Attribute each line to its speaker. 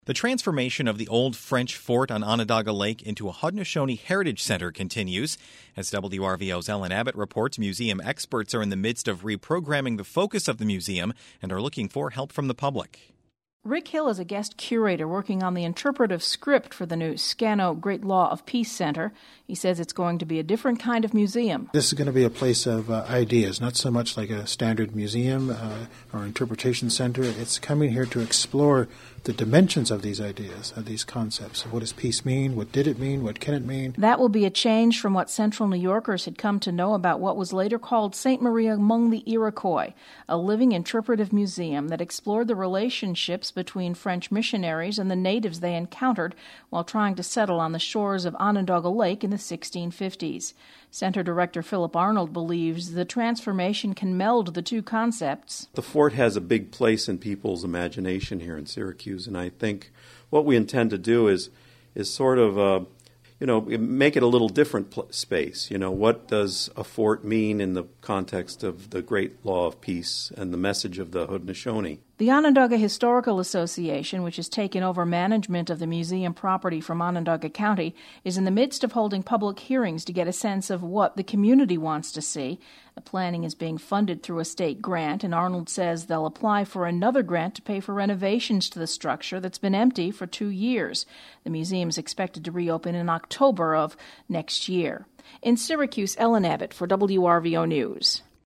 Speaker 1: The transformation of the old French fort on Onondaga Lake into a Haudenosaunee Heritage Center continues. As WRVO's Ellen Abbott reports, museum experts are in the midst of reprogramming the focus of the museum and are looking for help from the public.
Speaker 2: Rick Hill is a guest curator working on the interpretive script for the new Scano Great Law of Peace Center. He says it's going to be a different kind of museum.
Speaker 3: This is going to be a place of ideas, not so much like a standard museum or interpretation center. It's coming here to explore the dimensions of these ideas, of these concepts. What does peace mean? What did it mean? What can it mean?
Speaker 2: That will be a change from what Central New Yorkers had come to know about what was later called St. Maria among the Iroquois, a living interpretive museum that explored the relationships between French missionaries and the natives they encountered while trying to settle on the shores of Onondaga Lake in the 1650s. Center Director Philip Arnold believes the transformation can meld the two concepts.
Speaker 4: The fort has a big place in people's imagination here in Syracuse, and I think what we intend to do is sort of make it a little different space. What does a fort mean in the context of the Great Law of Peace and the message of the Haudenosaunee?
Speaker 2: The Onondaga Historical Association, which has taken over management of the museum property from Onondaga County, is in the midst of holding public hearings to get a sense of what the community wants to see. The planning is being funded through a state grant, and Arnold says they'll apply for another grant to pay for renovations to the structure that's been empty for 2 years. The museum is expected to reopen in October of next year. In Syracuse, Ellen Abbott for WRVO News.